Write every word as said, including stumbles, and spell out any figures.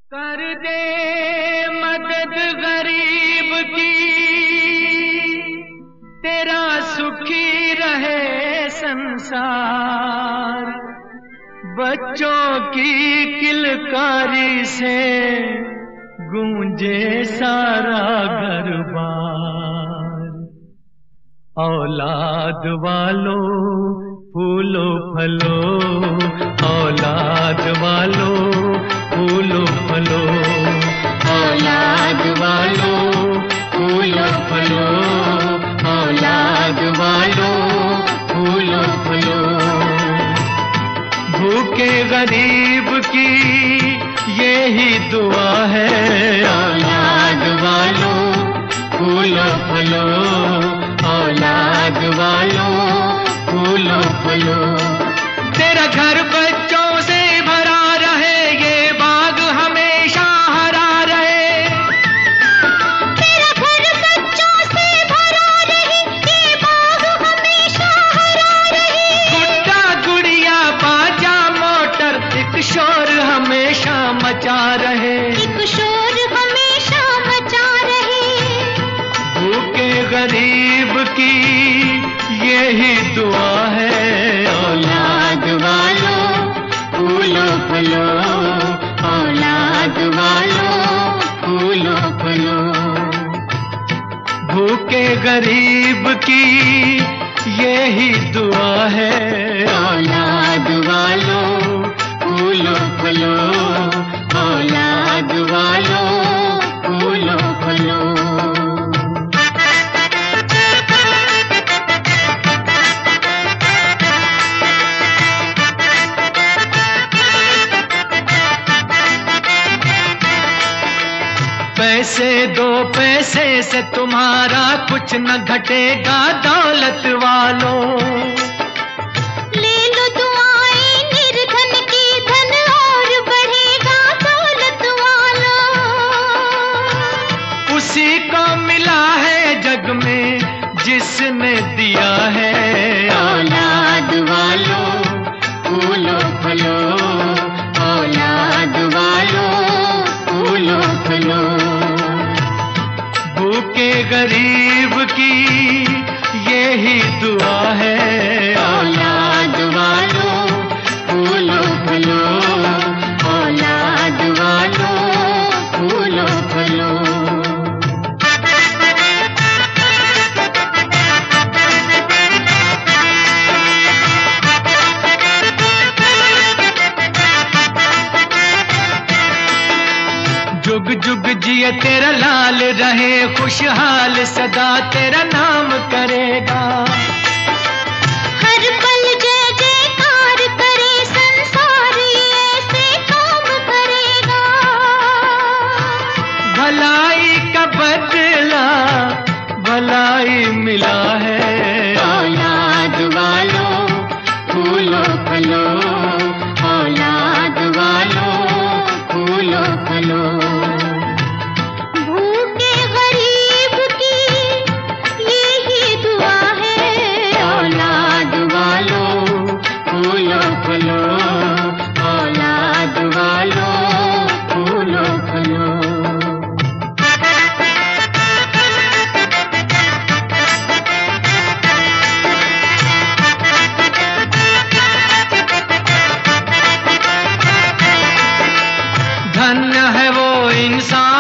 कर दे मदद गरीब की, तेरा सुखी रहे संसार। बच्चों की किलकारी से गूंजे सारा घर-बार। औलाद वालों फूलो फलो, औलाद वालों फूलो फलो, औलाद वालों फूलो फलो, औलाद वालों फूलो फलो। भूखे गरीब की यही दुआ है, औलाद वालों फूलो फलो, औलाद वालों फूलो फलो। तेरा घर बच्चों से भरा रहे, ये बाग हमेशा हरा रहे। तेरा घर बच्चों से भरा रहे, ये बाग हमेशा हरा रहे। गुड्डा गुड़िया बाजा मोटर, एक शोर हमेशा मचा रहे, एक शोर हमेशा मचा रहे। भूखे गरीब की यही दुआ है, औलाद वालों फूलो फलो, औलाद वालों फूलो फलो। भूखे गरीब की यही दुआ है, औलाद वालों फूलो फलो, औलाद वालों फूलो फलो। पैसे दो पैसे से तुम्हारा कुछ न घटेगा दौलत वालों। ले लो दुआएं निर्धन की, धन और बढ़ेगा दौलत वालों। उसी को मिला है जग में जिसने दिया है, औलाद वालों फूलो फलो, औलाद वालों फूलो फलो। भूखे गरीब की यही दुआ है, औलाद वालों फूलो फलो, औलाद वालों फूलो फलो। जुग जुग जिए तेरा लाल रहे, खुशहाल सदा तेरा नाम करेगा। हर पल जय जयकार करे, संसार ऐसे काम करेगा। भलाई का बदला भलाई मिला है, औलाद वालों फूलो फलो, औलाद वालों फूलो फलो। भूखे गरीब की यही दुआ है, औलाद वालों फूलो फलो, औलाद वालों फूलो फलो। धन्य है वो इंसान